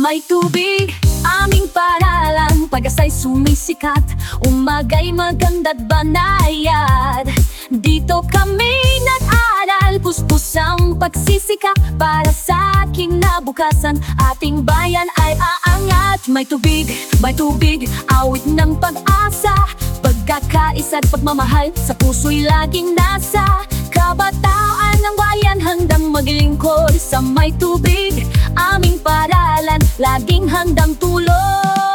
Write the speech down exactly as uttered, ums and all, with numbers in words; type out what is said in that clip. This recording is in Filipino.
may tubig, aming paralan. Pag-asa'y sumisikat, umaga'y maganda't banayad. Dito kami nag-aral, puspos ang pagsisikap para sa aking nabukasan. Ating bayan ay aangat. May tubig, may tubig, awit ng pag-asa. Pagkakaisa't pagmamahal sa puso'y laging nasa kabataan ng bayan, handang maglingkod sa may tubig. Aming paralan, laging handang tulong.